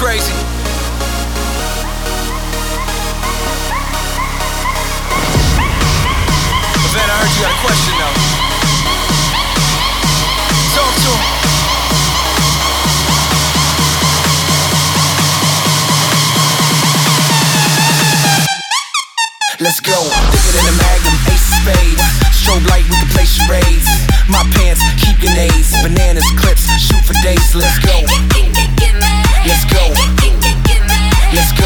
crazy. Van, I heard you got a question though. Talk to him. Let's go. Thicker than a magnum, ace of spades. Strobe light, we can play charades. My pants, keep grenades. Bananas, clips, shoot for days. Let's go. Let's go. Let's go.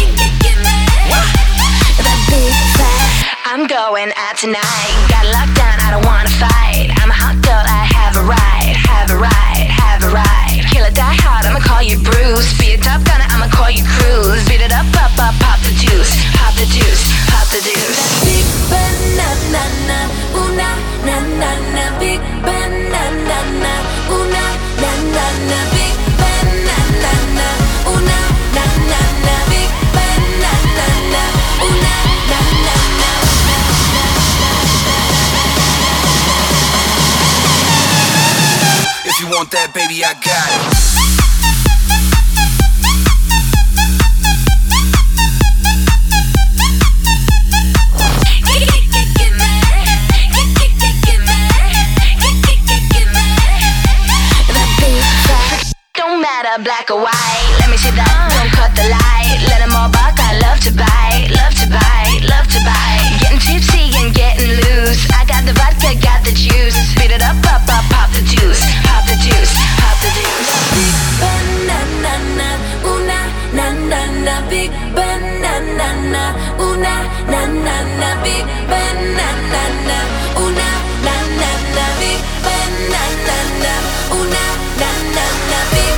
That big fat, I'm going out tonight. Got locked down, I don't wanna fight. I'm a hot girl, I have a right. Have a right, have a right. Kill it, die hard, I'ma call you Bruce. Be a top gunner, I'ma call you Cruise. Beat it up, pop the juice. Pop the juice, pop the juice. Big banana, ooh na na na na. Big banana, ooh na na na na. Big banana, ooh na na na na. Big banana, ooh na na na na. If you want that, baby, I got it. Black or white, let me see that, don't cut the light. Let them all buck, I love to bite. Love to bite, love to bite. Getting tipsy and getting loose. I got the vodka, got the juice. Speed it up, pop the juice. Pop the juice, pop the juice. Big banana, ooh na na na na. Big banana, ooh na na na na. Big banana, ooh na na na na. Big banana, ooh na na na na. Big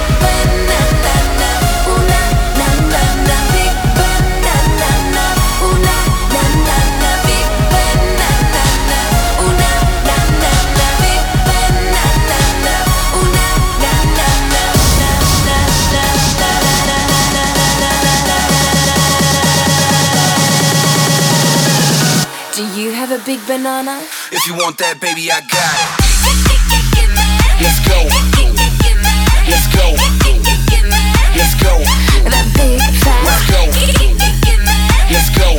a big banana? If you want that, baby, I got it. Let's go. Let's go. Let's go. That big fat. Let's go. Let's go.